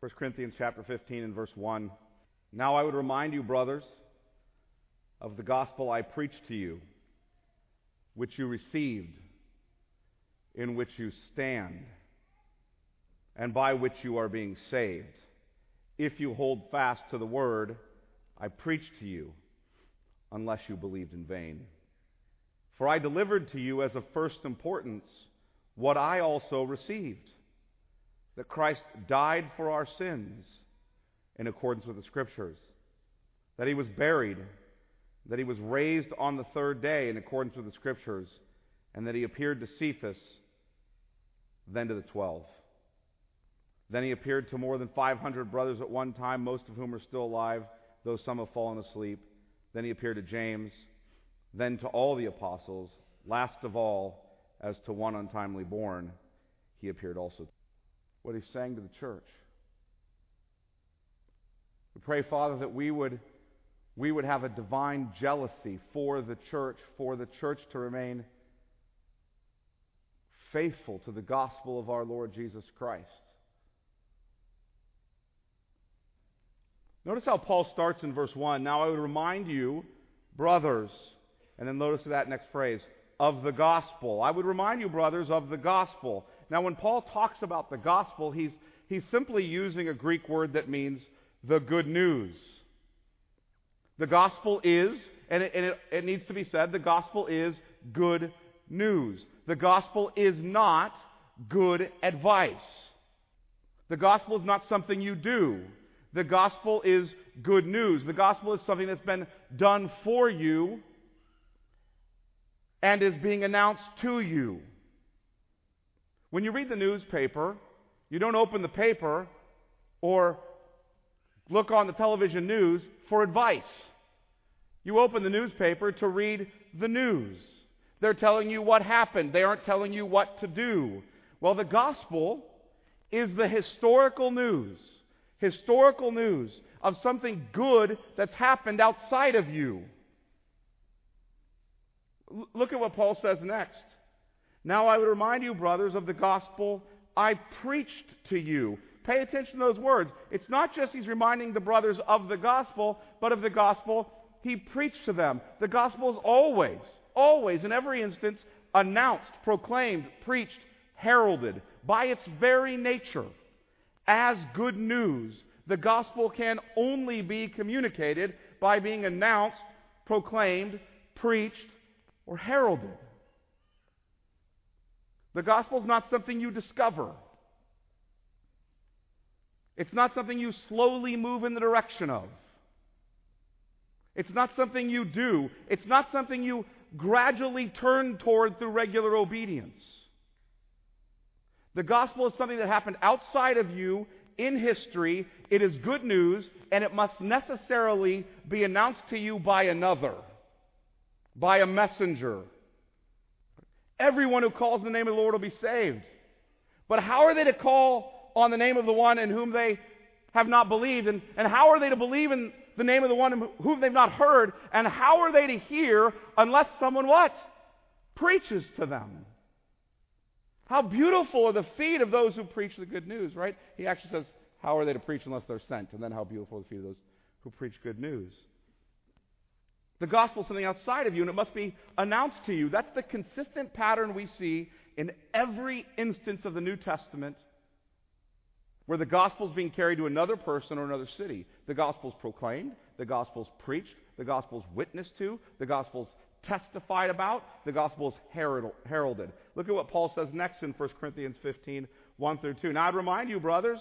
1 Corinthians chapter 15 and verse 1. Now I would remind you, brothers, of the gospel I preached to you, which you received, in which you stand, and by which you are being saved, if you hold fast to the word I preached to you, unless you believed in vain. For I delivered to you as of first importance what I also received, that Christ died for our sins in accordance with the Scriptures, that He was buried, that He was raised on the third day in accordance with the Scriptures, and that He appeared to Cephas, then to the 12. Then He appeared to more than 500 brothers at one time, most of whom are still alive, though some have fallen asleep. Then He appeared to James, then to all the apostles. Last of all, as to one untimely born, He appeared also. What He's saying to the church. We pray, Father, that we would have a divine jealousy for the church to remain faithful to the gospel of our Lord Jesus Christ. Notice how Paul starts in verse 1. Now I would remind you, brothers, and then notice that next phrase, of the gospel. I would remind you, brothers, of the gospel. Now when Paul talks about the gospel, he's simply using a Greek word that means the good news. The gospel is, and it needs to be said, the gospel is good news. The gospel is not good advice. The gospel is not something you do. The gospel is good news. The gospel is something that's been done for you and is being announced to you. When you read the newspaper, you don't open the paper or look on the television news for advice. You open the newspaper to read the news. They're telling you what happened. They aren't telling you what to do. Well, the gospel is the historical news of something good that's happened outside of you. Look at what Paul says next. Now I would remind you, brothers, of the gospel I preached to you. Pay attention to those words. It's not just he's reminding the brothers of the gospel, but of the gospel he preached to them. The gospel is always, in every instance, announced, proclaimed, preached, heralded, by its very nature, as good news. The gospel can only be communicated by being announced, proclaimed, preached, or heralded. The gospel is not something you discover. It's not something you slowly move in the direction of. It's not something you do. It's not something you gradually turn toward through regular obedience. The gospel is something that happened outside of you in history. It is good news, and it must necessarily be announced to you by another, by a messenger. Everyone who calls on the name of the Lord will be saved. But how are they to call on the name of the one in whom they have not believed? And how are they to believe in the name of the one whom they've not heard? And how are they to hear unless someone what? Preaches to them. How beautiful are the feet of those who preach the good news, right? He actually says, how are they to preach unless they're sent? And then how beautiful are the feet of those who preach good news. The gospel is something outside of you, and it must be announced to you. That's the consistent pattern we see in every instance of the New Testament where the gospel is being carried to another person or another city. The gospel is proclaimed, the gospel is preached, the gospel is witnessed to, the gospel is testified about, the gospel is heralded. Look at what Paul says next in 1 Corinthians 15, 1 through 2. Now I'd remind you, brothers,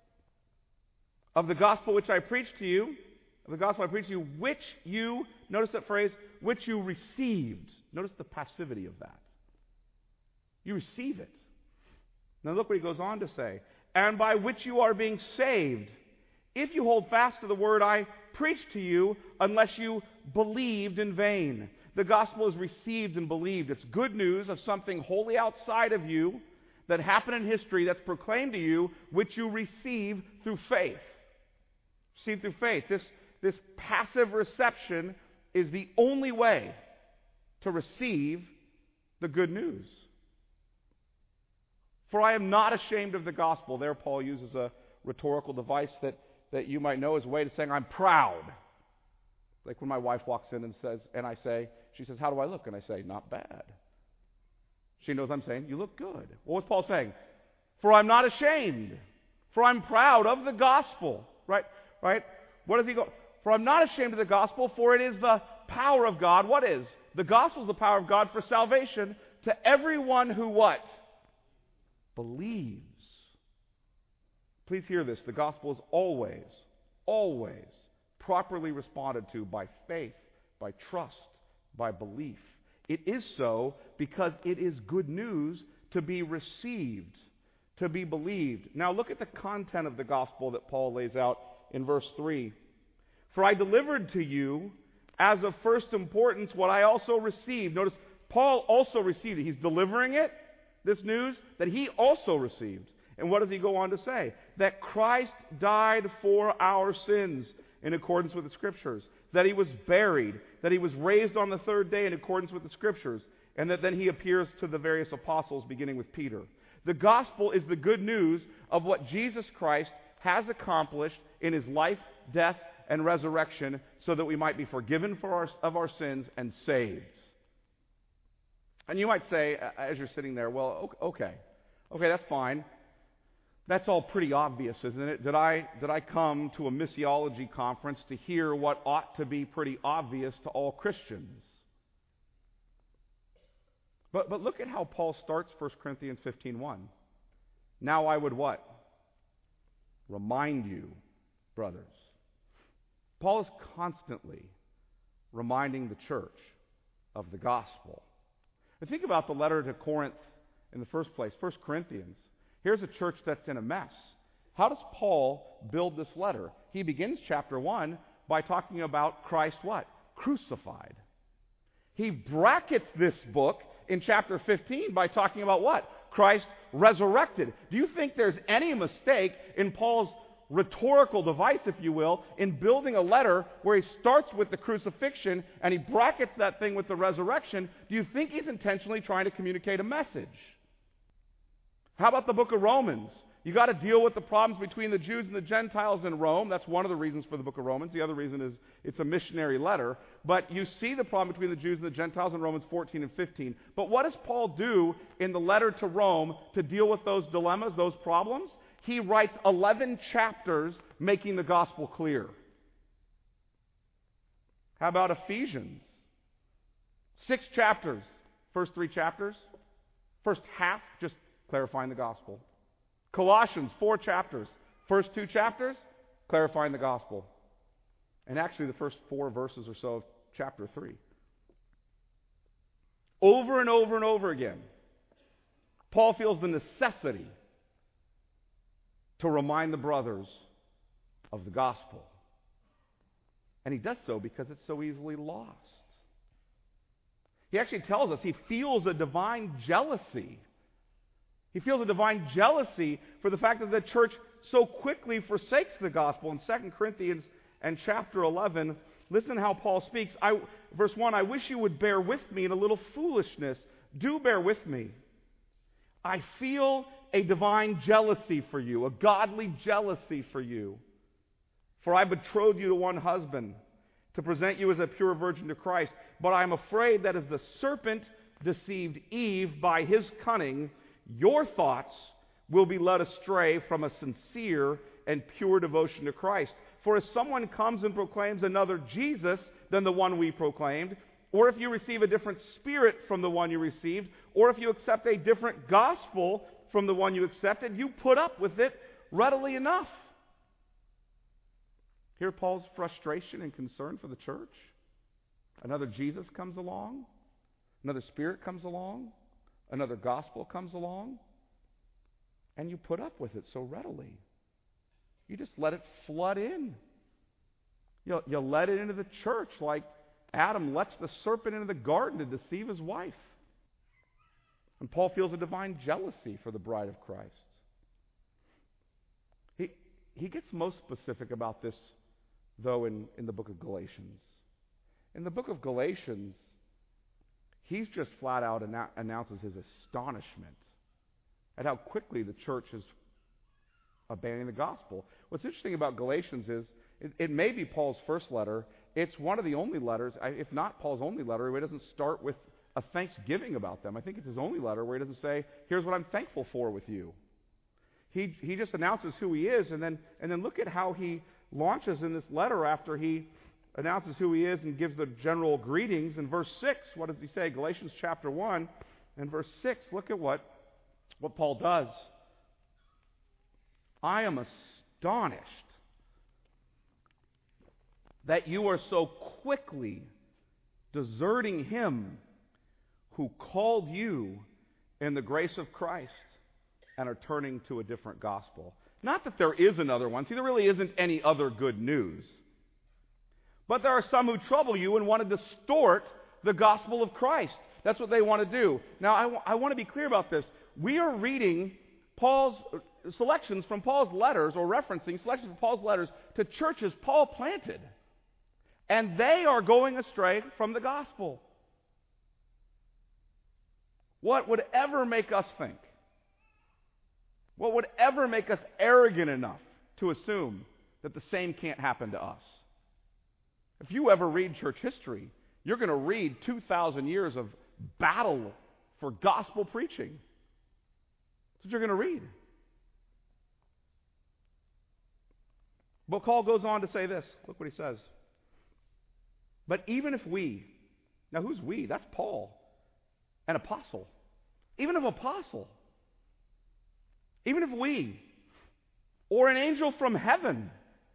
of the gospel which I preached to you, which you, notice that phrase, which you received. Notice the passivity of that. You receive it. Now look what he goes on to say. And by which you are being saved, if you hold fast to the word I preached to you, unless you believed in vain. The gospel is received and believed. It's good news of something wholly outside of you that happened in history that's proclaimed to you, which you receive through faith. Receive through faith. This passive reception is the only way to receive the good news. For I am not ashamed of the gospel. There Paul uses a rhetorical device that you might know is a way to saying, I'm proud. Like when my wife walks in and she says, how do I look? And I say, not bad. She knows I'm saying, you look good. Well, what's Paul saying? For I'm not ashamed. For I'm proud of the gospel. Right? What does he go? For I'm not ashamed of the gospel, for it is the power of God. What is? The gospel is the power of God for salvation to everyone who what? Believes. Please hear this. The gospel is always properly responded to by faith, by trust, by belief. It is so because it is good news to be received, to be believed. Now look at the content of the gospel that Paul lays out in verse 3. For I delivered to you as of first importance what I also received. Notice, Paul also received it. He's delivering it, this news, that he also received. And what does he go on to say? That Christ died for our sins in accordance with the Scriptures. That he was buried. That he was raised on the third day in accordance with the Scriptures. And that then he appears to the various apostles, beginning with Peter. The gospel is the good news of what Jesus Christ has accomplished in his life, death, and resurrection so that we might be forgiven of our sins and saved. And you might say, as you're sitting there, well, okay, that's fine. That's all pretty obvious, isn't it? Did I come to a missiology conference to hear what ought to be pretty obvious to all Christians? But look at how Paul starts 1 Corinthians 15:1. Now I would what? Remind you, brothers. Paul is constantly reminding the church of the gospel. And think about the letter to Corinth in the first place, 1 Corinthians. Here's a church that's in a mess. How does Paul build this letter? He begins chapter 1 by talking about Christ what? Crucified. He brackets this book in chapter 15 by talking about what? Christ resurrected. Do you think there's any mistake in Paul's rhetorical device, if you will, in building a letter where he starts with the crucifixion and he brackets that thing with the resurrection? Do you think he's intentionally trying to communicate a message? How about the book of Romans? You got to deal with the problems between the Jews and the Gentiles in Rome. That's one of the reasons for the book of Romans. The other reason is it's a missionary letter. But you see the problem between the Jews and the Gentiles in Romans 14 and 15. But what does Paul do in the letter to Rome to deal with those dilemmas, those problems? He writes 11 chapters making the gospel clear. How about Ephesians? 6 chapters. First 3 chapters. First half, just clarifying the gospel. Colossians, 4 chapters. First 2 chapters, clarifying the gospel. And actually the first 4 verses or so of chapter 3. Over and over and over again, Paul feels the necessity to remind the brothers of the gospel. And he does so because it's so easily lost. He actually tells us he feels a divine jealousy. He feels a divine jealousy for the fact that the church so quickly forsakes the gospel. In 2 Corinthians and chapter 11, listen how Paul speaks. Verse 1, I wish you would bear with me in a little foolishness. Do bear with me. I feel a divine jealousy for you, a godly jealousy for you. For I betrothed you to one husband, to present you as a pure virgin to Christ. But I am afraid that as the serpent deceived Eve by his cunning, your thoughts will be led astray from a sincere and pure devotion to Christ. For if someone comes and proclaims another Jesus than the one we proclaimed, or if you receive a different spirit from the one you received, or if you accept a different gospel from the one you accepted, you put up with it readily enough. Hear Paul's frustration and concern for the church? Another Jesus comes along, another spirit comes along, another gospel comes along, and you put up with it so readily. You just let it flood in. You let it into the church like Adam lets the serpent into the garden to deceive his wife. And Paul feels a divine jealousy for the bride of Christ. He gets most specific about this, though, in the book of Galatians. In the book of Galatians, he's just flat out announces his astonishment at how quickly the church has abandoning the gospel. What's interesting about Galatians is it may be Paul's first letter. It's one of the only letters, if not Paul's only letter, where he doesn't start with a thanksgiving about them. I think it's his only letter where he doesn't say, here's what I'm thankful for with you. He just announces who he is, and then look at how he launches in this letter after he announces who he is and gives the general greetings. In verse 6, what does he say? Galatians chapter 1 and verse 6, look at what Paul does. I am astonished that you are so quickly deserting him who called you in the grace of Christ and are turning to a different gospel. Not that there is another one. See, there really isn't any other good news. But there are some who trouble you and want to distort the gospel of Christ. That's what they want to do. Now, I want to be clear about this. We are reading Paul's selections from Paul's letters, or referencing selections from Paul's letters to churches Paul planted. And they are going astray from the gospel. What would ever make us think? What would ever make us arrogant enough to assume that the same can't happen to us? If you ever read church history, you're going to read 2,000 years of battle for gospel preaching. That's what you're going to read. But Paul goes on to say this. Look what he says. But even if we, now who's we? That's Paul, an apostle. Even if we, or an angel from heaven,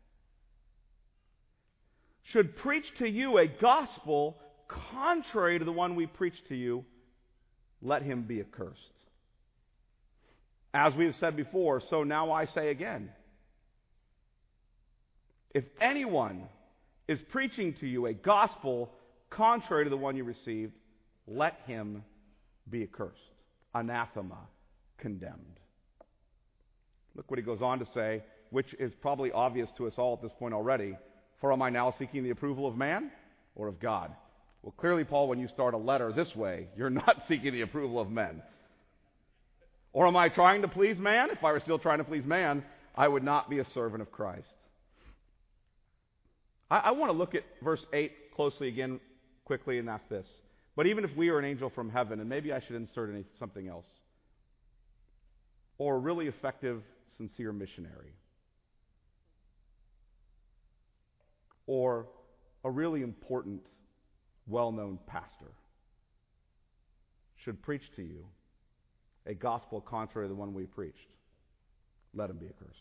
should preach to you a gospel contrary to the one we preach to you, let him be accursed. As we have said before, so now I say again. If anyone is preaching to you a gospel contrary to the one you received, let him be accursed. Anathema, condemned. Look what he goes on to say, which is probably obvious to us all at this point already. For am I now seeking the approval of man or of God? Well, clearly, Paul, when you start a letter this way, you're not seeking the approval of men. Or am I trying to please man? If I were still trying to please man, I would not be a servant of Christ. I want to look at verse 8 closely again, quickly, and that's this. But even if we are an angel from heaven, and maybe I should insert something else, or a really effective, sincere missionary, or a really important, well-known pastor should preach to you a gospel contrary to the one we preached, let him be accursed.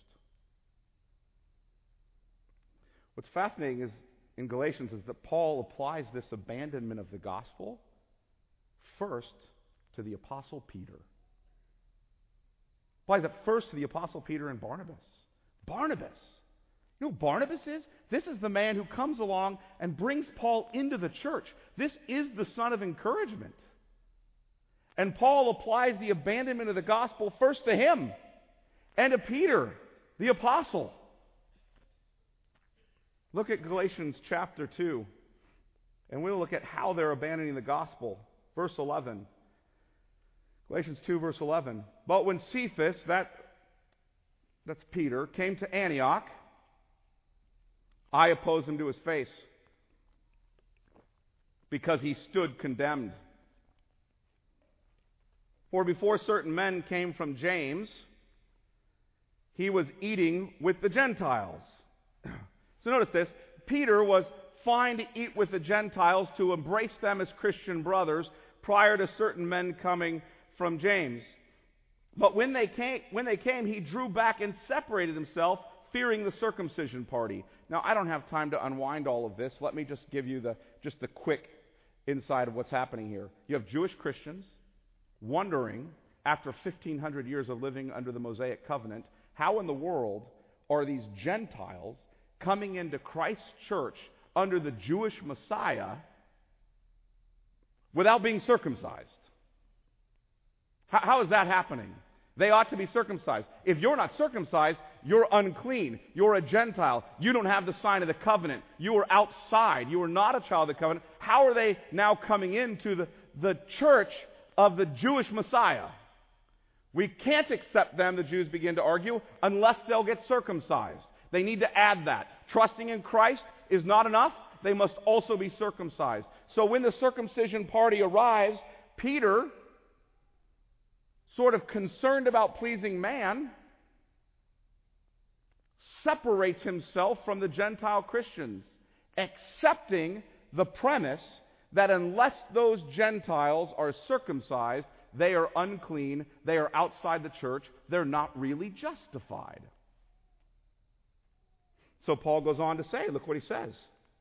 What's fascinating is in Galatians is that Paul applies this abandonment of the gospel first to the Apostle Peter. Applies it first to the Apostle Peter and Barnabas. Barnabas. You know who Barnabas is? This is the man who comes along and brings Paul into the church. This is the son of encouragement. And Paul applies the abandonment of the gospel first to him and to Peter, the apostle. Look at Galatians chapter 2, and we'll look at how they're abandoning the gospel. Verse 11. Galatians 2, verse 11. But when Cephas, that's Peter, came to Antioch, I opposed him to his face, because he stood condemned. For before certain men came from James, he was eating with the Gentiles. So notice this. Peter was fine to eat with the Gentiles, to embrace them as Christian brothers, prior to certain men coming from James. But when they came, he drew back and separated himself, fearing the circumcision party. Now, I don't have time to unwind all of this. Let me just give you the quick insight of what's happening here. You have Jewish Christians wondering, after 1,500 years of living under the Mosaic covenant, how in the world are these Gentiles coming into Christ's church under the Jewish Messiah without being circumcised? How is that happening? They ought to be circumcised. If you're not circumcised, you're unclean. You're a Gentile. You don't have the sign of the covenant. You are outside. You are not a child of the covenant. How are they now coming into the church of the Jewish Messiah? We can't accept them, the Jews begin to argue, unless they'll get circumcised. They need to add that. Trusting in Christ is not enough. They must also be circumcised. So when the circumcision party arrives, Peter, sort of concerned about pleasing man, separates himself from the Gentile Christians, accepting the premise that unless those Gentiles are circumcised, they are unclean, they are outside the church, they're not really justified. So Paul goes on to say, look what he says.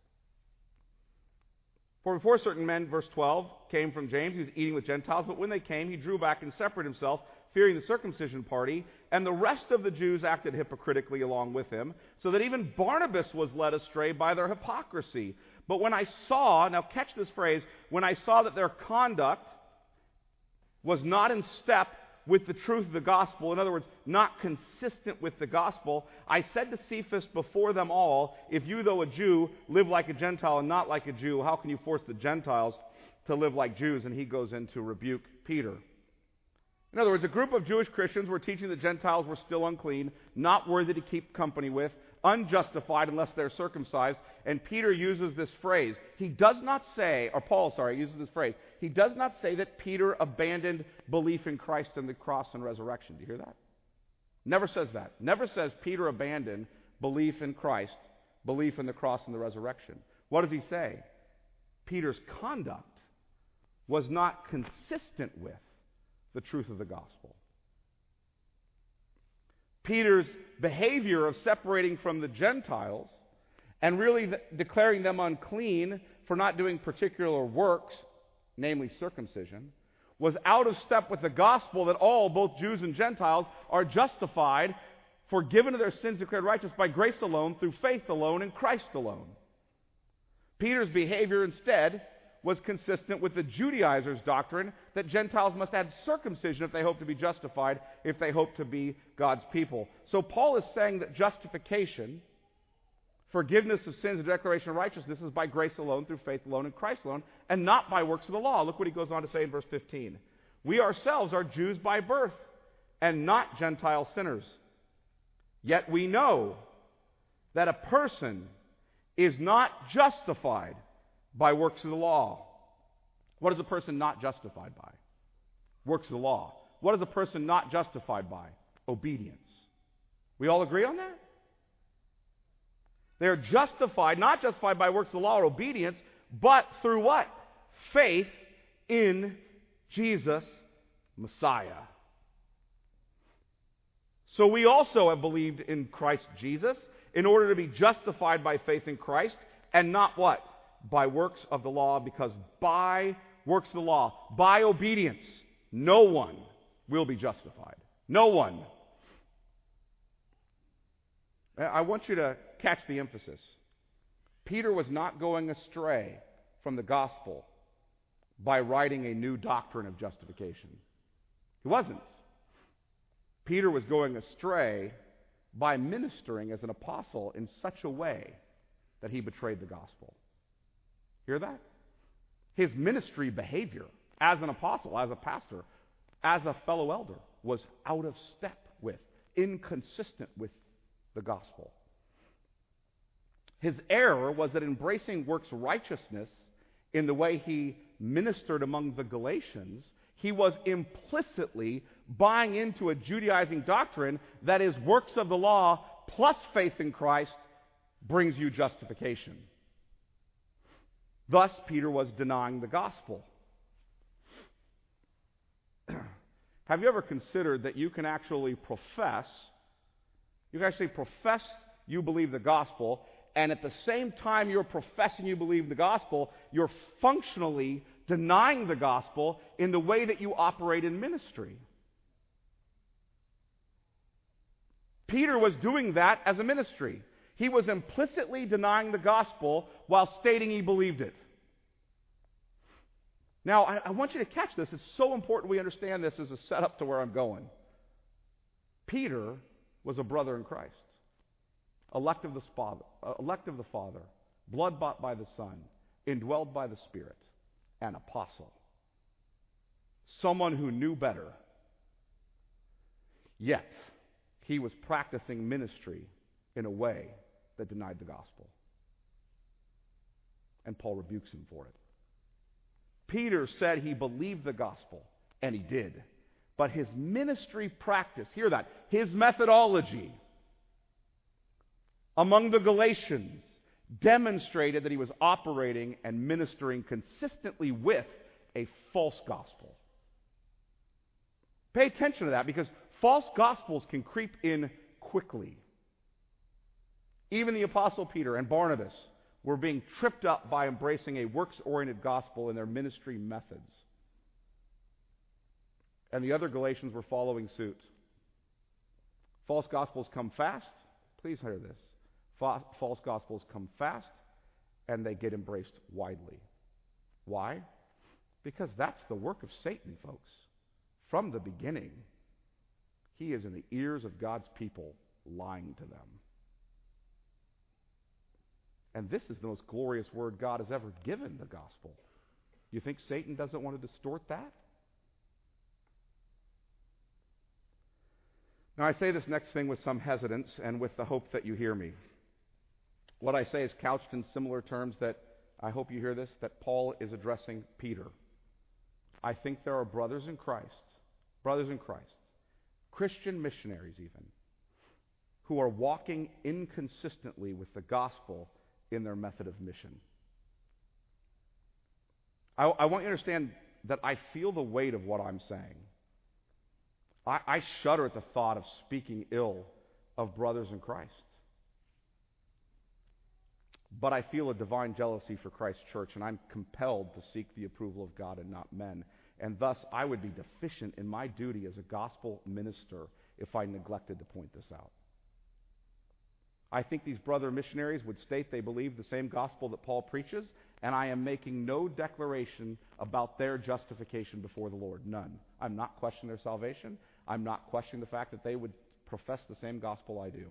For before certain men, verse 12, came from James, he was eating with Gentiles, but when they came, he drew back and separated himself, fearing the circumcision party, and the rest of the Jews acted hypocritically along with him, so that even Barnabas was led astray by their hypocrisy. But when I saw, now catch this phrase, when I saw that their conduct was not in step with the truth of the gospel, in other words, not consistent with the gospel, I said to Cephas before them all, if you, though a Jew, live like a Gentile and not like a Jew, how can you force the Gentiles to live like Jews? And he goes in to rebuke Peter. In other words, a group of Jewish Christians were teaching the Gentiles were still unclean, not worthy to keep company with, unjustified unless they're circumcised. And Peter uses this phrase. He does not say, or Paul, uses this phrase. He does not say that Peter abandoned belief in Christ and the cross and resurrection. Do you hear that? Never says that. Never says Peter abandoned belief in Christ, belief in the cross and the resurrection. What does he say? Peter's conduct was not consistent with the truth of the gospel. Peter's behavior of separating from the Gentiles and really declaring them unclean for not doing particular works, namely circumcision, was out of step with the gospel that all, both Jews and Gentiles, are justified, forgiven of their sins, declared righteous by grace alone, through faith alone, in Christ alone. Peter's behavior instead was consistent with the Judaizers' doctrine that Gentiles must add circumcision if they hope to be justified, if they hope to be God's people. So Paul is saying that justification, forgiveness of sins and declaration of righteousness is by grace alone, through faith alone, in Christ alone, and not by works of the law. Look what he goes on to say in verse 15. We ourselves are Jews by birth, and not Gentile sinners. Yet we know that a person is not justified by works of the law. What is a person not justified by? Works of the law. What is a person not justified by? Obedience. We all agree on that? They are justified, not justified by works of the law or obedience, but through what? Faith in Jesus, Messiah. So we also have believed in Christ Jesus in order to be justified by faith in Christ, and not what? By works of the law, because by works of the law, by obedience, no one will be justified. No one. I want you to catch the emphasis. Peter was not going astray from the gospel by writing a new doctrine of justification. He wasn't. Peter was going astray by ministering as an apostle in such a way that he betrayed the gospel. Hear that? His ministry behavior as an apostle, as a pastor, as a fellow elder, was out of step with, inconsistent with the gospel. His error was that embracing works righteousness in the way he ministered among the Galatians, he was implicitly buying into a Judaizing doctrine that is works of the law plus faith in Christ brings you justification. Thus, Peter was denying the gospel. Have you ever considered that you can actually profess you believe the gospel, and at the same time you're professing you believe the gospel, you're functionally denying the gospel in the way that you operate in ministry? Peter was doing that as a ministry. He was implicitly denying the gospel while stating he believed it. Now, I want you to catch this. It's so important we understand this as a setup to where I'm going. Peter was a brother in Christ, elect of the Father, blood-bought by the Son, indwelled by the Spirit, an apostle. Someone who knew better Yet, he was practicing ministry in a way that denied the gospel. And Paul rebukes him for it. Peter said he believed the gospel, and he did. But his ministry practice, hear that, his methodology among the Galatians demonstrated that he was operating and ministering consistently with a false gospel. Pay attention to that, because false gospels can creep in quickly. Even the Apostle Peter and Barnabas were being tripped up by embracing a works-oriented gospel in their ministry methods. And the other Galatians were following suit. False gospels come fast. Please hear this. False gospels come fast, and they get embraced widely. Why? Because that's the work of Satan, folks. From the beginning, he is in the ears of God's people, lying to them. And this is the most glorious word God has ever given, the gospel. You think Satan doesn't want to distort that? Now, I say this next thing with some hesitance and with the hope that you hear me. What I say is couched in similar terms that, I hope you hear this, that Paul is addressing Peter. I think there are brothers in Christ, Christian missionaries even, who are walking inconsistently with the gospel in their method of mission. I want you to understand that I feel the weight of what I'm saying. I shudder at the thought of speaking ill of brothers in Christ. But I feel a divine jealousy for Christ's church, and I'm compelled to seek the approval of God and not men. And thus, I would be deficient in my duty as a gospel minister if I neglected to point this out. I think these brother missionaries would state they believe the same gospel that Paul preaches, and I am making no declaration about their justification before the Lord. None. I'm not questioning their salvation. I'm not questioning the fact that they would profess the same gospel I do.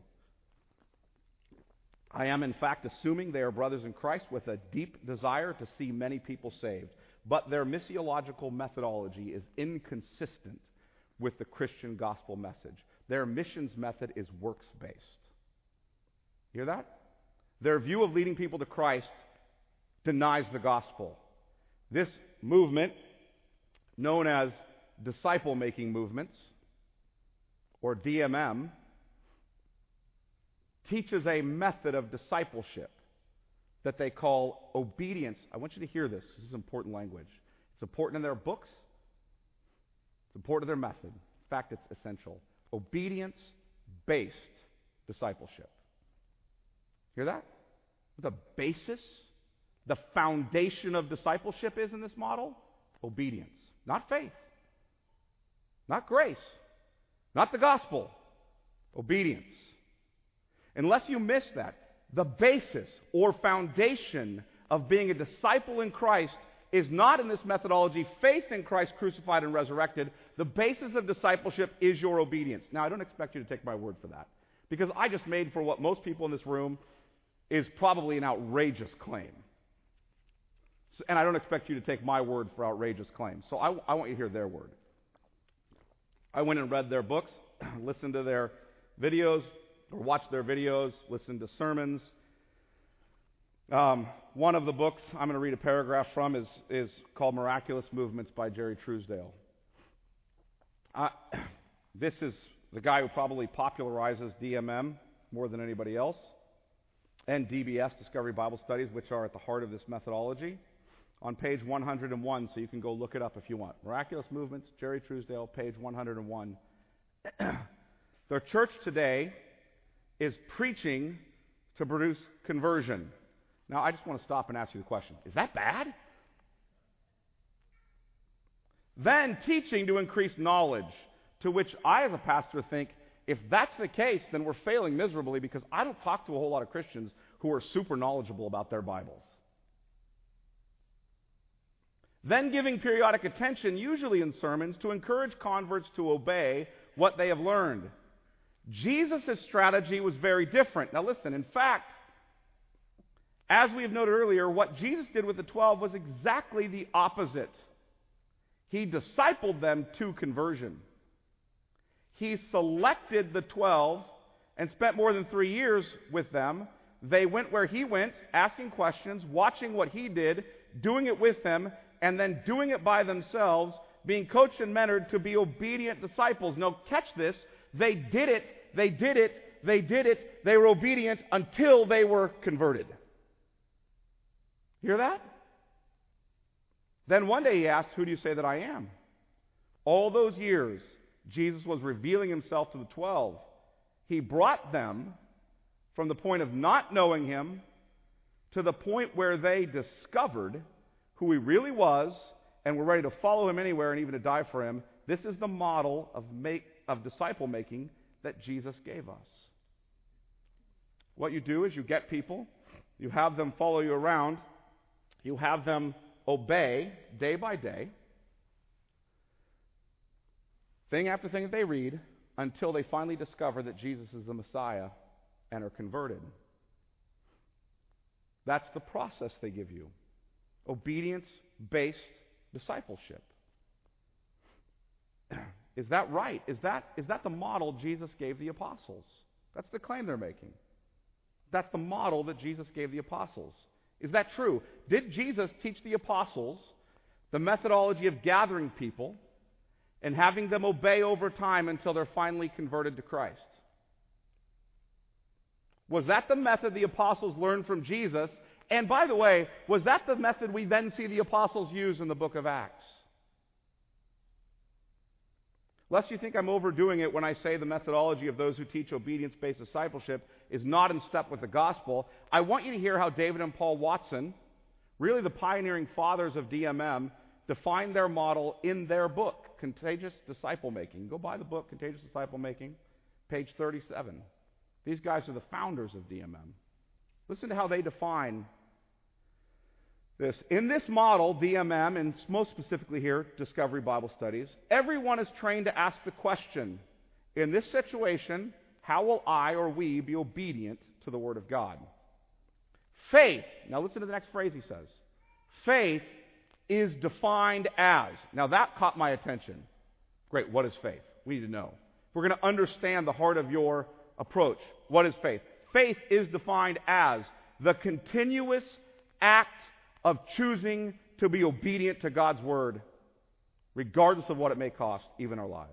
I am, in fact, assuming they are brothers in Christ with a deep desire to see many people saved. But their missiological methodology is inconsistent with the Christian gospel message. Their missions method is works-based. Hear that? Their view of leading people to Christ denies the gospel. This movement, known as disciple-making movements, or DMM, teaches a method of discipleship that they call obedience. I want you to hear this. This is important language. It's important in their books. It's important in their method. In fact, it's essential. Obedience-based discipleship. Hear that? The basis, the foundation of discipleship is in this model? Obedience. Not faith. Not grace. Not the gospel. Obedience. Unless you miss that, the basis or foundation of being a disciple in Christ is not in this methodology faith in Christ crucified and resurrected. The basis of discipleship is your obedience. Now, I don't expect you to take my word for that, because I just made for what most people in this room is probably an outrageous claim. And I don't expect you to take my word for outrageous claims. So I want you to hear their word. I went and read their books, listened to their videos, or watched their videos, listened to sermons. One of the books I'm going to read a paragraph from is called Miraculous Movements by Jerry Truesdale. This is the guy who probably popularizes DMM more than anybody else, and DBS, Discovery Bible Studies, which are at the heart of this methodology. On page 101, so you can go look it up if you want. Miraculous Movements, Jerry Truesdale, page 101. The church today is preaching to produce conversion. Now, I just want to stop and ask you the question. Is that bad? Then teaching to increase knowledge, to which I as a pastor think, if that's the case, then we're failing miserably, because I don't talk to a whole lot of Christians who are super knowledgeable about their Bibles. Then giving periodic attention, usually in sermons, to encourage converts to obey what they have learned. Jesus' strategy was very different. Now listen, in fact, as we have noted earlier, what Jesus did with the 12 was exactly the opposite. He discipled them to conversion. He selected the 12 and spent more than 3 years with them. They went where he went, asking questions, watching what he did, doing it with him, and then doing it by themselves, being coached and mentored to be obedient disciples. Now, catch this. They did it. They were obedient until they were converted. Hear that? Then one day he asked, "Who do you say that I am?" All those years, Jesus was revealing himself to the 12. He brought them from the point of not knowing him to the point where they discovered who he really was and were ready to follow him anywhere and even to die for him. This is the model of disciple making that Jesus gave us. What you do is you get people, you have them follow you around, you have them obey day by day, thing after thing that they read, until they finally discover that Jesus is the Messiah and are converted. That's the process they give you. Obedience-based discipleship. Is that right? Is that the model Jesus gave the apostles? That's the claim they're making. That's the model that Jesus gave the apostles. Is that true? Did Jesus teach the apostles the methodology of gathering people and having them obey over time until they're finally converted to Christ? Was that the method the apostles learned from Jesus? And by the way, was that the method we then see the apostles use in the book of Acts? Lest you think I'm overdoing it when I say the methodology of those who teach obedience-based discipleship is not in step with the gospel, I want you to hear how David and Paul Watson, really the pioneering fathers of DMM, defined their model in their book, Contagious Disciple Making. Go buy the book, Contagious Disciple Making, page 37. These guys are the founders of DMM. Listen to how they define this. In this model, DMM, and most specifically here, Discovery Bible Studies, everyone is trained to ask the question, in this situation, how will I or we be obedient to the Word of God? Faith, now listen to the next phrase he says. Faith is defined as. Now that caught my attention. Great, what is faith? We need to know. We're going to understand the heart of your approach. What is faith? Faith is defined as the continuous act of choosing to be obedient to God's Word, regardless of what it may cost, even our lives.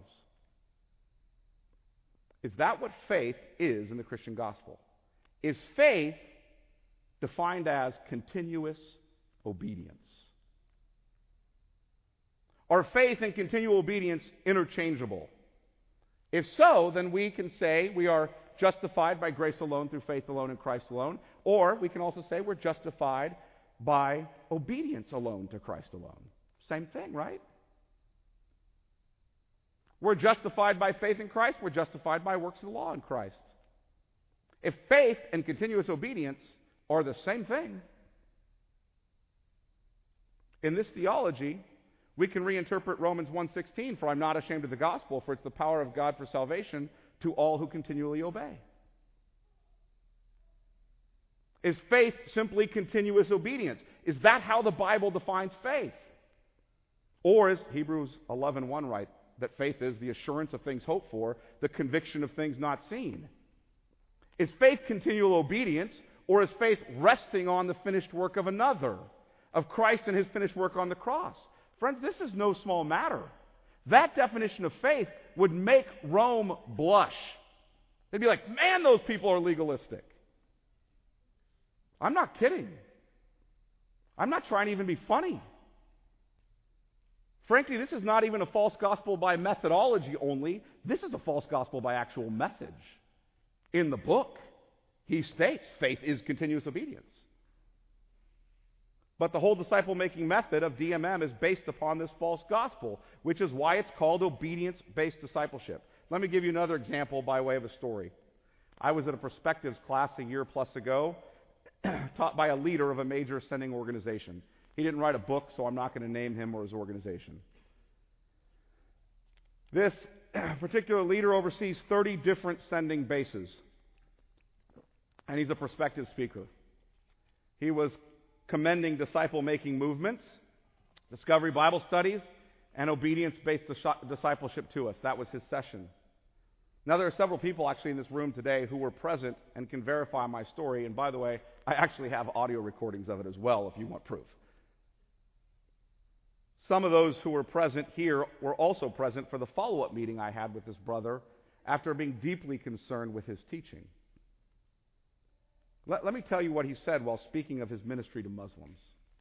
Is that what faith is in the Christian gospel? Is faith defined as continuous obedience? Are faith and continual obedience interchangeable? If so, then we can say we are justified by grace alone, through faith alone, in Christ alone. Or we can also say we're justified by obedience alone to Christ alone. Same thing, right? We're justified by faith in Christ. We're justified by works of the law in Christ. If faith and continuous obedience are the same thing, in this theology, we can reinterpret Romans 1:16, for I'm not ashamed of the gospel, for it's the power of God for salvation to all who continually obey. Is faith simply continuous obedience? Is that how the Bible defines faith? Or is Hebrews 11:1 right, that faith is the assurance of things hoped for, the conviction of things not seen? Is faith continual obedience, or is faith resting on the finished work of another, of Christ and his finished work on the cross? Friends, this is no small matter. That definition of faith would make Rome blush. They'd be like, man, those people are legalistic. I'm not kidding. I'm not trying to even be funny. Frankly, this is not even a false gospel by methodology only. This is a false gospel by actual message. In the book, he states faith is continuous obedience. But the whole disciple-making method of DMM is based upon this false gospel, which is why it's called obedience-based discipleship. Let me give you another example by way of a story. I was at a perspectives class a year plus ago, taught by a leader of a major sending organization. He didn't write a book, so I'm not going to name him or his organization. This particular leader oversees 30 different sending bases, and he's a prospective speaker. He was commending disciple-making movements, Discovery Bible Studies, and obedience-based discipleship to us. That was his session. Now, there are several people actually in this room today who were present and can verify my story. And by the way, I actually have audio recordings of it as well if you want proof. Some of those who were present here were also present for the follow-up meeting I had with this brother after being deeply concerned with his teaching. Let me tell you what he said while speaking of his ministry to Muslims.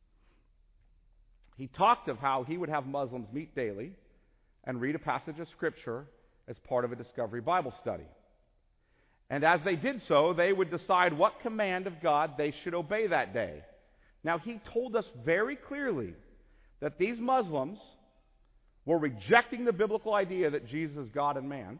He talked of how he would have Muslims meet daily and read a passage of Scripture as part of a Discovery Bible study. And as they did so, they would decide what command of God they should obey that day. Now, he told us very clearly that these Muslims were rejecting the biblical idea that Jesus is God and man.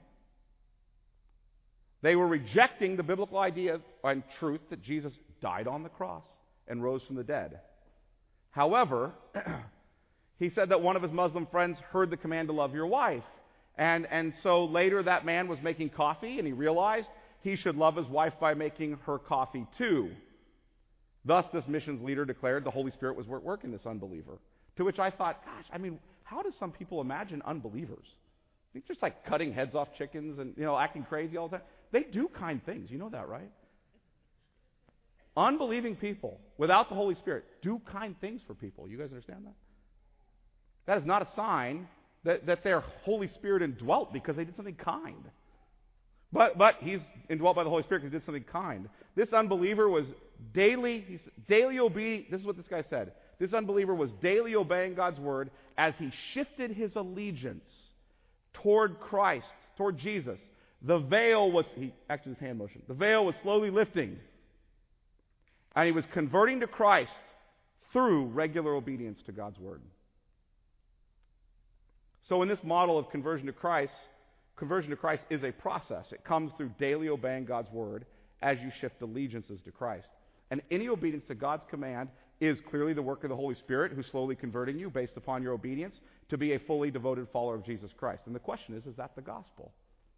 They were rejecting the biblical idea and truth that Jesus died on the cross and rose from the dead. However, he said that one of his Muslim friends heard the command to love your wife. And so later that man was making coffee, and he realized he should love his wife by making her coffee too. Thus, this missions leader declared the Holy Spirit was at work in this unbeliever. To which I thought, gosh, I mean, how do some people imagine unbelievers? They're just like cutting heads off chickens and, acting crazy all the time. They do kind things. You know that, right? Unbelieving people without the Holy Spirit do kind things for people. You guys understand that? That is not a sign that they're Holy Spirit indwelt because they did something kind. But he's indwelt by the Holy Spirit because he did something kind. This unbeliever was daily obedient. This is what this guy said. This unbeliever was daily obeying God's word as he shifted his allegiance toward Christ, toward Jesus. The veil was, he acted his hand motion. The veil was slowly lifting. And he was converting to Christ through regular obedience to God's word. So in this model of conversion to Christ is a process. It comes through daily obeying God's word as you shift allegiances to Christ. And any obedience to God's command is clearly the work of the Holy Spirit who's slowly converting you based upon your obedience to be a fully devoted follower of Jesus Christ. And the question is that the gospel?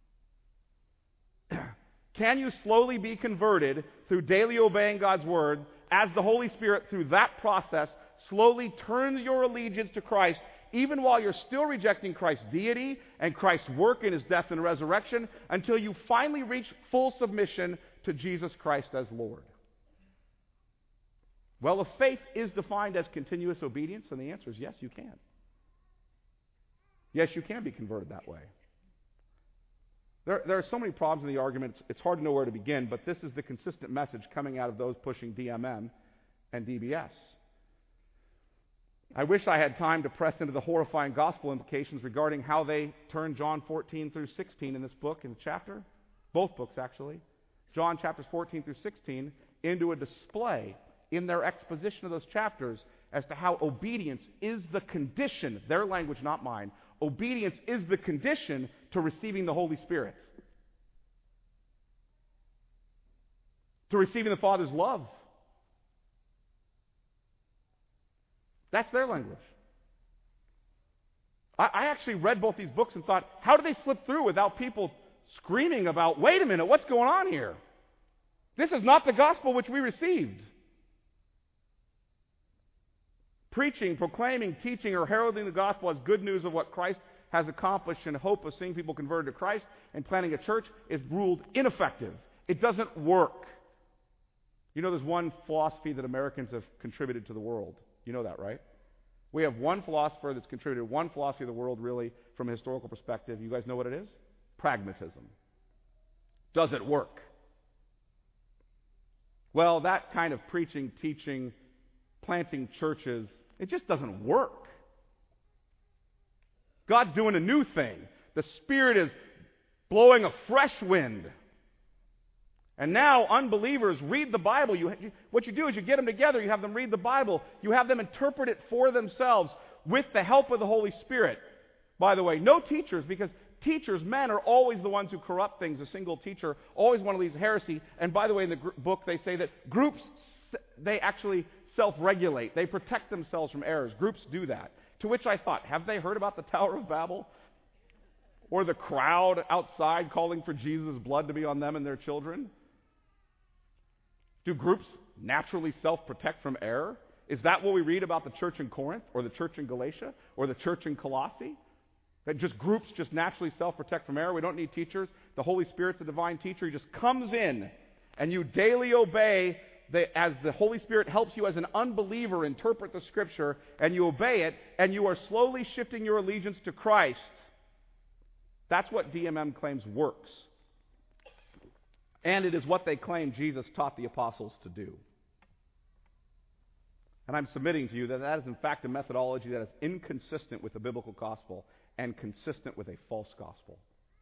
Can you slowly be converted through daily obeying God's word as the Holy Spirit, through that process, slowly turns your allegiance to Christ, even while you're still rejecting Christ's deity and Christ's work in his death and resurrection, until you finally reach full submission to Jesus Christ as Lord? Well, if faith is defined as continuous obedience, then the answer is yes, you can. Yes, you can be converted that way. There are so many problems in the argument, it's hard to know where to begin, but this is the consistent message coming out of those pushing DMM and DBS. I wish I had time to press into the horrifying gospel implications regarding how they turn John 14 through 16 in this book, in the chapter, both books actually, John chapters 14 through 16, into a display in their exposition of those chapters as to how obedience is the condition, their language, not mine, obedience is the condition to receiving the Holy Spirit, to receiving the Father's love. That's their language. I actually read both these books and thought, how do they slip through without people screaming about, wait a minute, what's going on here? This is not the gospel which we received. Preaching, proclaiming, teaching, or heralding the gospel as good news of what Christ has accomplished in hope of seeing people converted to Christ and planting a church is ruled ineffective. It doesn't work. You know, there's one philosophy that Americans have contributed to the world. You know that, right? We have one philosopher that's contributed one philosophy of the world, really, from a historical perspective. You guys know what it is? Pragmatism. Does it work? Well, that kind of preaching, teaching, planting churches, it just doesn't work. God's doing a new thing. The Spirit is blowing a fresh wind. And now unbelievers read the Bible. What you do is you get them together, you have them read the Bible, you have them interpret it for themselves with the help of the Holy Spirit. By the way, no teachers, because teachers, men, are always the ones who corrupt things. A single teacher always one leads heresy. And by the way, in the book they say that groups, they actually self-regulate. They protect themselves from errors. Groups do that. To which I thought, have they heard about the Tower of Babel? Or the crowd outside calling for Jesus' blood to be on them and their children? Do groups naturally self-protect from error? Is that what we read about the church in Corinth, or the church in Galatia, or the church in Colossae? That just groups just naturally self-protect from error? We don't need teachers. the Holy Spirit's the divine teacher. He just comes in, and you daily obey as the Holy Spirit helps you as an unbeliever interpret the Scripture, and you obey it, and you are slowly shifting your allegiance to Christ. That's what DMM claims works. And it is what they claim Jesus taught the apostles to do. And I'm submitting to you that that is in fact a methodology that is inconsistent with the biblical gospel and consistent with a false gospel.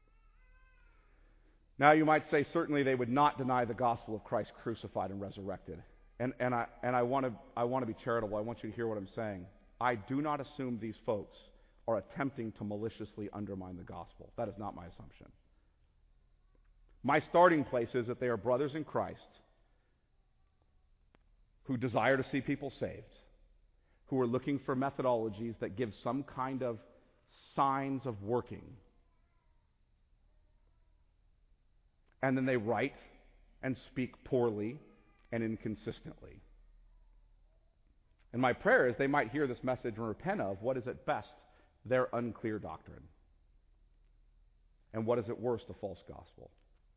Now you might say certainly they would not deny the gospel of Christ crucified and resurrected. And I want to be charitable. I want you to hear what I'm saying. I do not assume these folks are attempting to maliciously undermine the gospel. That is not my assumption. My starting place is that they are brothers in Christ who desire to see people saved, who are looking for methodologies that give some kind of signs of working. And then they write and speak poorly and inconsistently. And my prayer is they might hear this message and repent of what is at best their unclear doctrine, and what is at worst a false gospel.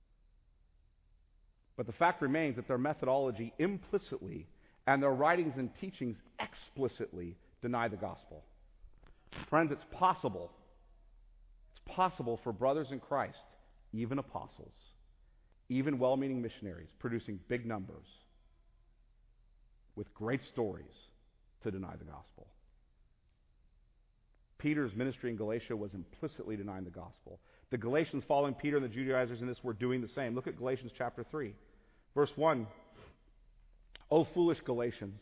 But the fact remains that their methodology implicitly and their writings and teachings explicitly deny the gospel. Friends, it's possible for brothers in Christ, even apostles, even well-meaning missionaries, producing big numbers with great stories, to deny the gospel. Peter's ministry in Galatia was implicitly denying the gospel. The Galatians following Peter and the Judaizers in this were doing the same. Look at Galatians chapter 3, verse 1. O foolish Galatians,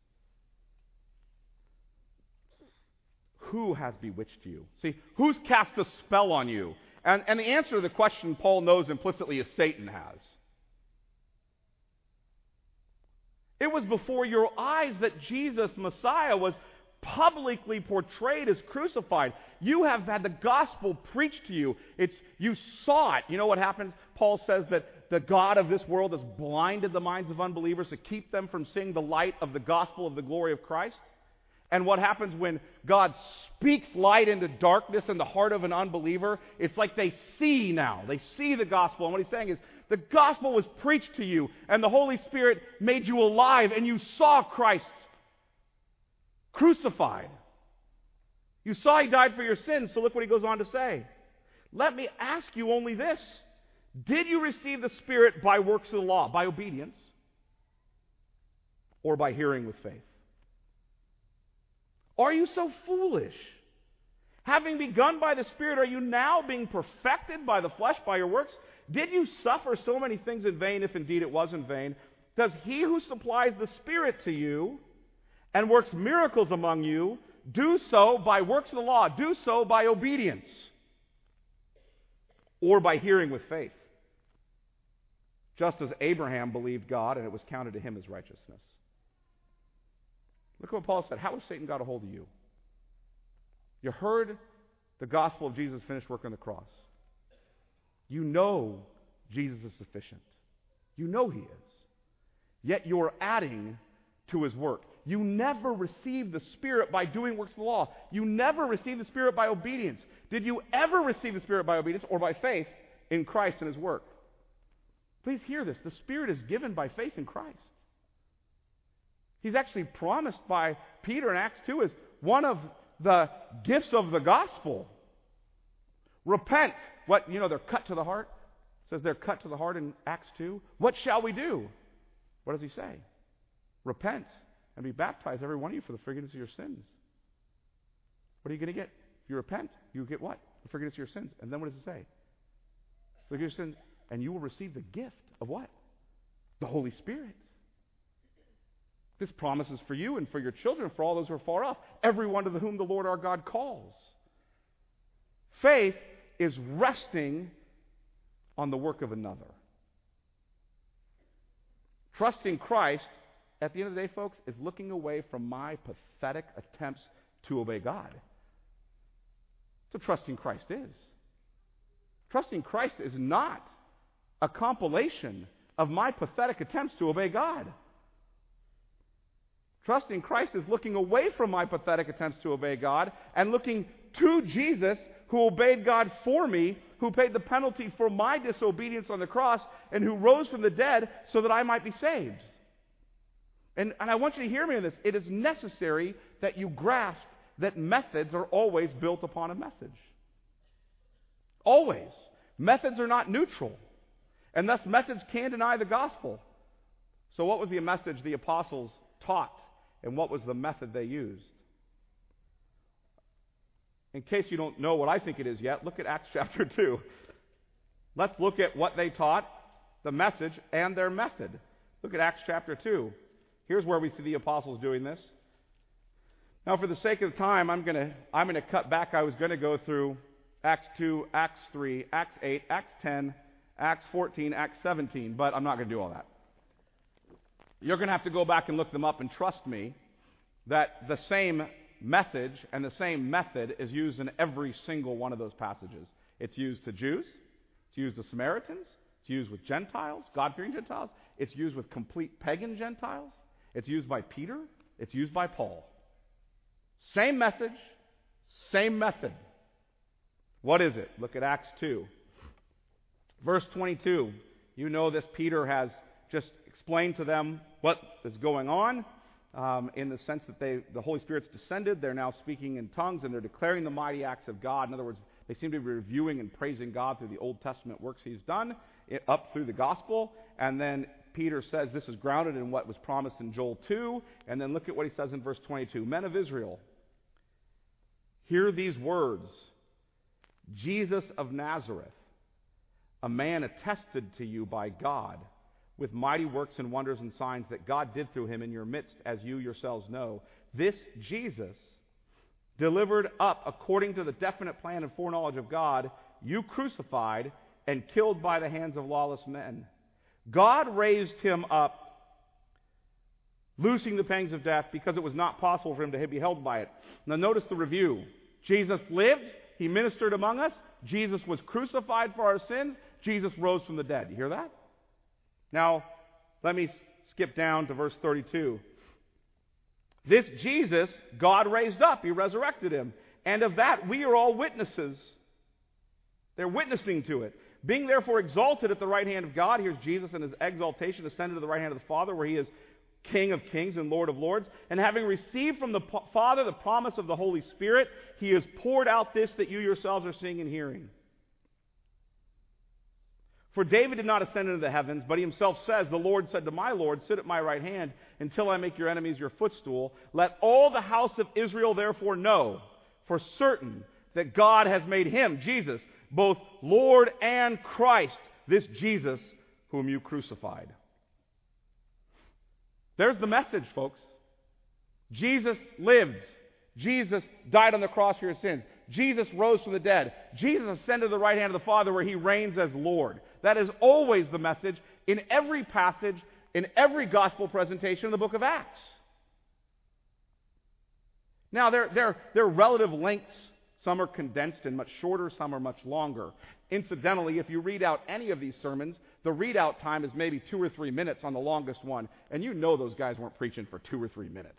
who has bewitched you? See, who's cast a spell on you? And the answer to the question Paul knows implicitly is Satan has. It was before your eyes that Jesus, Messiah, was publicly portrayed as crucified. You have had the gospel preached to you. You saw it. You know what happens? Paul says that the God of this world has blinded the minds of unbelievers to keep them from seeing the light of the gospel of the glory of Christ. And what happens when God speaks light into darkness in the heart of an unbeliever? It's like they see now. They see the gospel. And what he's saying is, the gospel was preached to you, and the Holy Spirit made you alive, and you saw Christ crucified. You saw He died for your sins, so look what he goes on to say. Let me ask you only this. Did you receive the Spirit by works of the law, by obedience, or by hearing with faith? Are you so foolish? Having begun by the Spirit, are you now being perfected by the flesh, by your works? Did you suffer so many things in vain, if indeed it was in vain? Does He who supplies the Spirit to you and works miracles among you do so by works of the law, do so by obedience, or by hearing with faith? Just as Abraham believed God, and it was counted to him as righteousness. Look at what Paul said. How has Satan got a hold of you? You heard the gospel of Jesus' finished work on the cross. You know Jesus is sufficient. You know He is. Yet you're adding to His work. You never received the Spirit by doing works of the law. You never received the Spirit by obedience. Did you ever receive the Spirit by obedience or by faith in Christ and His work? Please hear this. The Spirit is given by faith in Christ. He's actually promised by Peter in Acts 2 as one of the gifts of the gospel. Repent. They're cut to the heart. It says they're cut to the heart in Acts 2. What shall we do? What does he say? Repent and be baptized, every one of you, for the forgiveness of your sins. What are you going to get? If you repent, you get what? The forgiveness of your sins. And then what does it say? Forgive your sins, and you will receive the gift of what? The Holy Spirit. This promise is for you and for your children, for all those who are far off, everyone to whom the Lord our God calls. Faith is resting on the work of another. Trusting Christ, at the end of the day, folks, is looking away from my pathetic attempts to obey God. That's what trusting Christ is. Trusting Christ is not a compilation of my pathetic attempts to obey God. Trusting Christ is looking away from my pathetic attempts to obey God and looking to Jesus, who obeyed God for me, who paid the penalty for my disobedience on the cross, and who rose from the dead so that I might be saved. And I want you to hear me on this. It is necessary that you grasp that methods are always built upon a message. Always. Methods are not neutral. And thus methods can deny the gospel. So what was the message the apostles taught? And what was the method they used? In case you don't know what I think it is yet, look at Acts chapter 2. Let's look at what they taught, the message, and their method. Look at Acts chapter 2. Here's where we see the apostles doing this. Now, for the sake of time, I'm going to cut back. I was going to go through Acts 2, Acts 3, Acts 8, Acts 10, Acts 14, Acts 17, but I'm not going to do all that. You're going to have to go back and look them up, and trust me that the same message and the same method is used in every single one of those passages. It's used to Jews, it's used to Samaritans, it's used with Gentiles, God-fearing Gentiles, it's used with complete pagan Gentiles, it's used by Peter, it's used by Paul. Same message, same method. What is it? Look at Acts 2. Verse 22. You know this. Peter has just explained to them what is going on in the sense that the Holy Spirit's descended. They're now speaking in tongues and they're declaring the mighty acts of God. In other words, they seem to be reviewing and praising God through the Old Testament works He's done up through the gospel. And then Peter says this is grounded in what was promised in Joel 2. And then look at what he says in verse 22. Men of Israel, hear these words. Jesus of Nazareth, a man attested to you by God with mighty works and wonders and signs that God did through him in your midst, as you yourselves know. This Jesus, delivered up according to the definite plan and foreknowledge of God, you crucified and killed by the hands of lawless men. God raised him up, loosing the pangs of death, because it was not possible for him to be held by it. Now notice the review. Jesus lived. He ministered among us. Jesus was crucified for our sins. Jesus rose from the dead. You hear that? Now, let me skip down to verse 32. This Jesus, God raised up. He resurrected him. And of that we are all witnesses. They're witnessing to it. Being therefore exalted at the right hand of God, here's Jesus in his exaltation, ascended to the right hand of the Father, where he is King of kings and Lord of lords, and having received from the Father the promise of the Holy Spirit, he has poured out this that you yourselves are seeing and hearing. For David did not ascend into the heavens, but he himself says, the Lord said to my Lord, sit at my right hand until I make your enemies your footstool. Let all the house of Israel therefore know for certain that God has made him, Jesus, both Lord and Christ, this Jesus whom you crucified. There's the message, folks. Jesus lived. Jesus died on the cross for your sins. Jesus rose from the dead. Jesus ascended to the right hand of the Father where he reigns as Lord. That is always the message in every passage, in every gospel presentation in the book of Acts. Now, there are relative lengths. Some are condensed and much shorter, some are much longer. Incidentally, if you read out any of these sermons, the readout time is maybe 2 or 3 minutes on the longest one, and you know those guys weren't preaching for 2 or 3 minutes.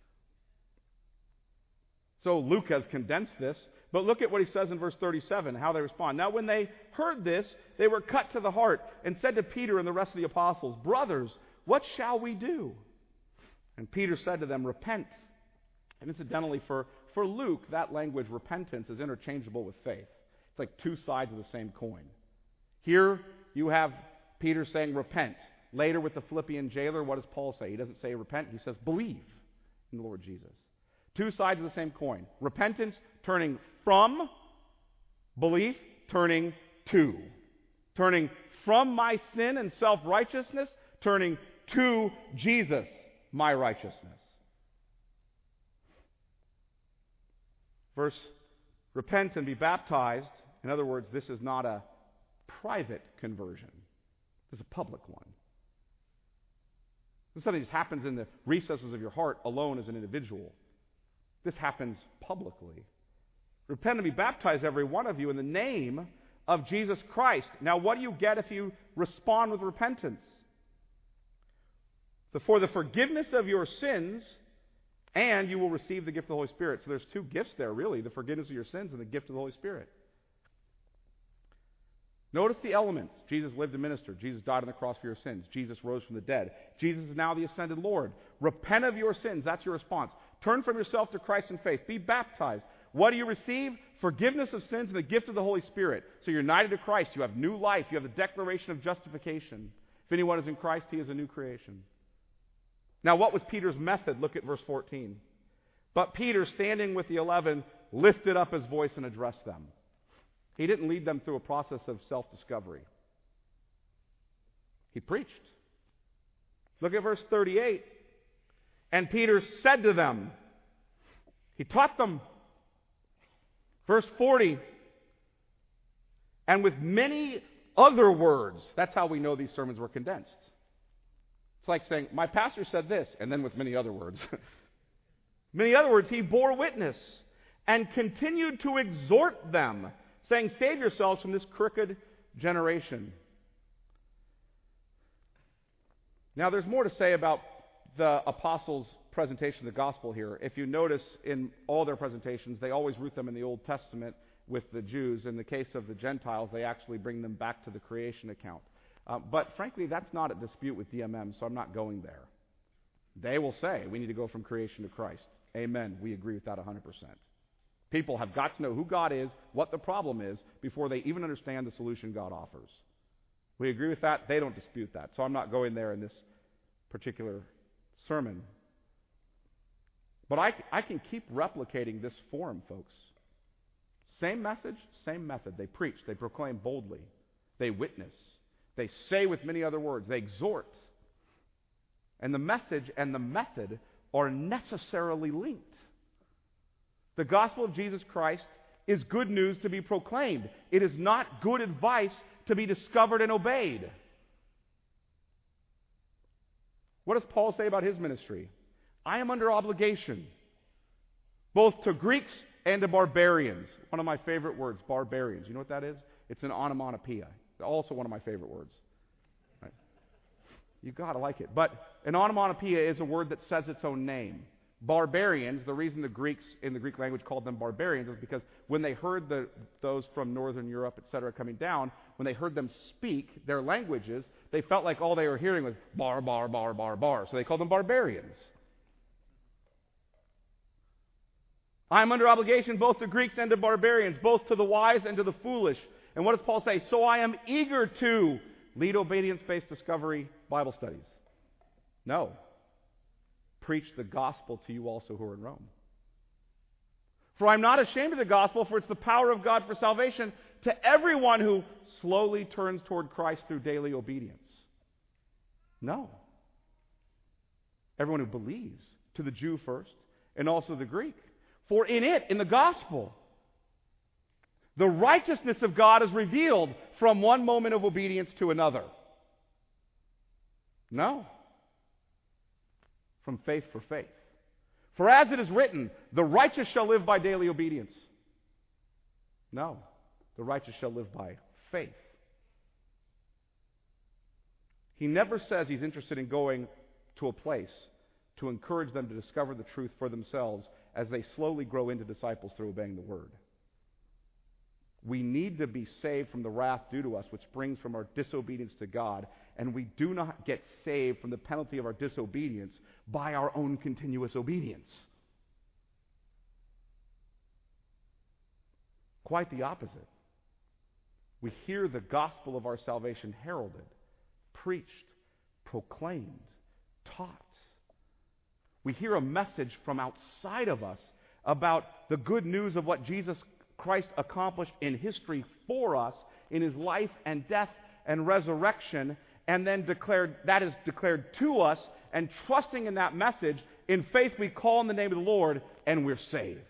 So Luke has condensed this, but look at what he says in verse 37, how they respond. Now when they heard this, they were cut to the heart and said to Peter and the rest of the apostles, brothers, what shall we do? And Peter said to them, repent. And incidentally, for Luke, that language, repentance, is interchangeable with faith. It's like two sides of the same coin. Here you have Peter saying repent. Later with the Philippian jailer, what does Paul say? He doesn't say repent, he says believe in the Lord Jesus. Two sides of the same coin. Repentance turning from belief, turning to. Turning from my sin and self-righteousness, turning to Jesus, my righteousness. Verse, repent and be baptized. In other words, this is not a private conversion. This is a public one. This is something that happens in the recesses of your heart alone as an individual. This happens publicly. Repent and be baptized, every one of you, in the name of Jesus Christ. Now, what do you get if you respond with repentance? For the forgiveness of your sins, and you will receive the gift of the Holy Spirit. So there's two gifts there, really, the forgiveness of your sins and the gift of the Holy Spirit. Notice the elements. Jesus lived and ministered. Jesus died on the cross for your sins. Jesus rose from the dead. Jesus is now the ascended Lord. Repent of your sins. That's your response. Turn from yourself to Christ in faith. Be baptized. What do you receive? Forgiveness of sins and the gift of the Holy Spirit. So you're united to Christ. You have new life. You have the declaration of justification. If anyone is in Christ, he is a new creation. Now, what was Peter's method? Look at verse 14. But Peter, standing with the 11, lifted up his voice and addressed them. He didn't lead them through a process of self-discovery. He preached. Look at verse 38. And Peter said to them, he taught them. Verse 40. And with many other words. That's how we know these sermons were condensed. It's like saying, my pastor said this, and then with many other words. Many other words, he bore witness and continued to exhort them, saying, save yourselves from this crooked generation. Now, there's more to say about the apostles' presentation of the gospel here. If you notice in all their presentations, they always root them in the Old Testament with the Jews. In the case of the Gentiles, they actually bring them back to the creation account. But frankly, that's not at dispute with DMM, so I'm not going there. They will say we need to go from creation to Christ. Amen. We agree with that 100%. People have got to know who God is, what the problem is, before they even understand the solution God offers. We agree with that. They don't dispute that. So I'm not going there in this particular sermon. But I can keep replicating this form, folks. Same message, same method. They preach, they proclaim boldly, they witness, they say with many other words, they exhort. And the message and the method are necessarily linked. The gospel of Jesus Christ is good news to be proclaimed. It is not good advice to be discovered and obeyed. What does Paul say about his ministry? I am under obligation, both to Greeks and to barbarians. One of my favorite words, barbarians. You know what that is? It's an onomatopoeia. Also one of my favorite words. Right? You've got to like it. But an onomatopoeia is a word that says its own name. Barbarians, the reason the Greeks in the Greek language called them barbarians is because when they heard those from Northern Europe, etc., coming down, when they heard them speak their languages, they felt like all they were hearing was bar, bar, bar, bar, bar. So they called them barbarians. I am under obligation both to Greeks and to barbarians, both to the wise and to the foolish. And what does Paul say? So I am eager to lead obedience-based discovery Bible studies. No. Preach the gospel to you also who are in Rome. For I am not ashamed of the gospel, for it's the power of God for salvation to everyone who slowly turns toward Christ through daily obedience. No. Everyone who believes, to the Jew first, and also the Greek. For in it, in the gospel, the righteousness of God is revealed from one moment of obedience to another. No. From faith for faith. For as it is written, the righteous shall live by daily obedience. No. The righteous shall live by faith. He never says he's interested in going to a place to encourage them to discover the truth for themselves as they slowly grow into disciples through obeying the Word. We need to be saved from the wrath due to us, which springs from our disobedience to God, and we do not get saved from the penalty of our disobedience by our own continuous obedience. Quite the opposite. We hear the gospel of our salvation heralded, preached, proclaimed, taught. We hear a message from outside of us about the good news of what Jesus Christ accomplished in history for us in his life and death and resurrection, and then that is declared to us, and trusting in that message, in faith we call on the name of the Lord, and we're saved.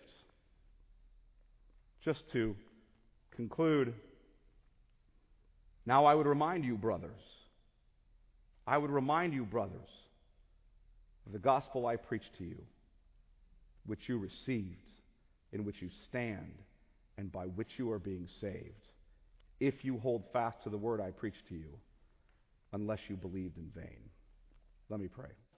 Just to conclude, now I would remind you, brothers, of the gospel I preached to you, which you received, in which you stand, and by which you are being saved, if you hold fast to the word I preached to you, unless you believed in vain. Let me pray.